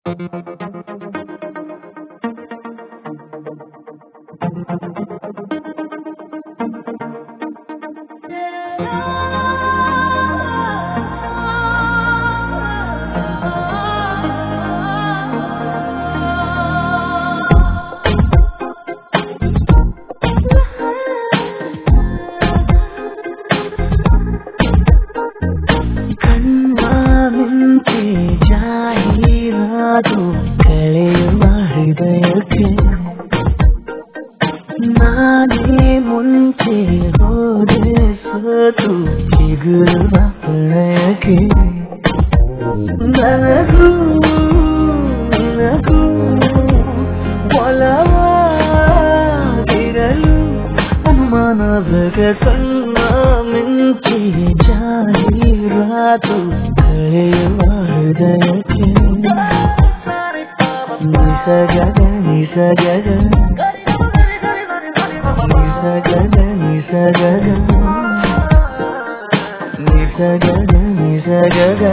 ನಾನೇ ಮುಂಚೆ ಹೋದೆ ಸೋತು ಚಿಗುರುವ ಪ್ರಣಯಕ್ಕೆ ನನಗೂ ನನಗೂ ಒಲವಾಗಿರಲು ಅನುಮಾನದ ಕಣ್ಣ ಮಿಂಚಿ ಜಾಹೀರಾತು ಕಳೆಯುವ ಹೃದಯಕ್ಕೆ ನಿಸಗಗ ನಿಸಗಗ ನಿಸಗಗ ನಿಸಗಗ ನಿಸಗಗ ನಿಸಗಗ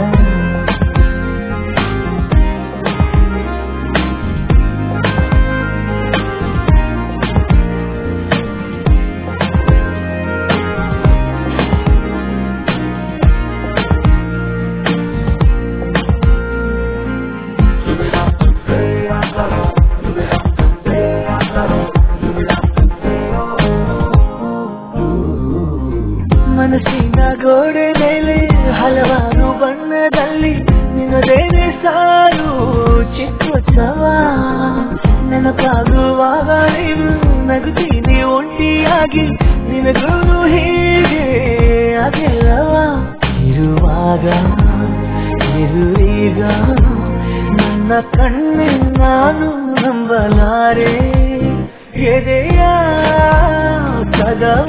ಮನಸ್ಸಿನ ಗೋಡೆ ಮೇಲೆ ಹಲವಾರು ಬಣ್ಣದಲ್ಲಿ ನಿನ್ನದೇನೆ ಸಾರು ಚಿತ್ರೋತ್ಸವ ನೆನಪಾಗುವಾಗ ನೀನು ನಗುತ್ತೀನಿ ಒಂಟಿಯಾಗಿ ನಿನಗೂ ಹೀಗೆ ಆಗಿಲ್ಲವ ಇರುವಾಗ ಇರುವೀಗ ನನ್ನ ಕಣ್ಣೆ ನಾನು ನಂಬಲಾರೆ ಎದೆಯ ಕದವ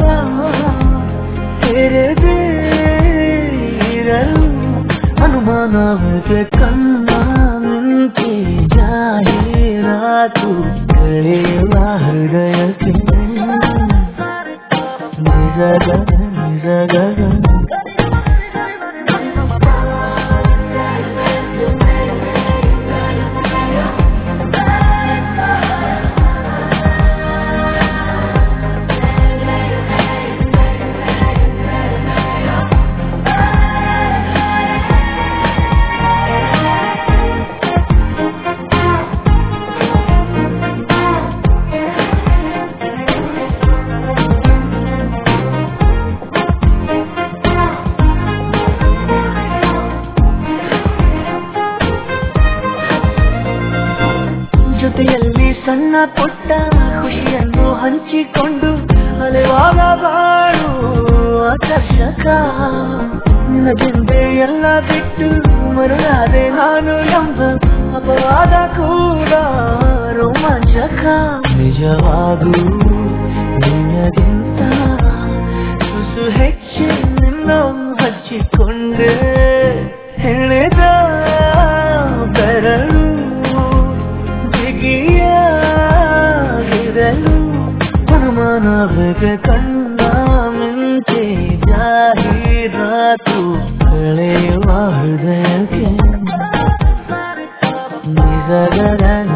ತೆರೆದೇ ಇರಲು ಅನುಮಾನಕ್ಕೆ ಕಣ್ಣ ಮಿಂಚಿ ಜಾಹೀರಾತು ಕಳೆಯುವ ಹೃದಯಕ್ಕೆ ನಿಜಗ ನಿಜಗ ಜೊತೆಯಲ್ಲಿ ಸಣ್ಣ ಪುಟ್ಟ ಖುಷಿಯನ್ನು ಹಂಚಿಕೊಂಡು ಅಲೆವಾಗ ಬಾಳು ಆಕರ್ಷಕ ನಿನಗೆಂದೇ ಎಲ್ಲ ಬಿಟ್ಟು ಮರುಳಾದೆ ನಾನು ಎಂಬ ಅಪವಾದ ಕೂಡ ರೋಮಾಂಚಕ ನಿಜವಾಗೂ ನಿನ್ನಗಿಂತ ತುಸು ಹೆಚ್ಚು ನಿನ್ನ ಹಚ್ಚಿಕೊಂಡೆ ಹೆಣೆದ ಬೆರಳು ಗಿಯಾಗಿರಲು ಅನುಮಾನಕ್ಕೆ ಕಣ್ಣ ಮಿಂಚೆ ಜಾಹೀರಾತು ಕಳೆಯುವ ಹೃದಯಕ್ಕೆ ನಿಜಗರ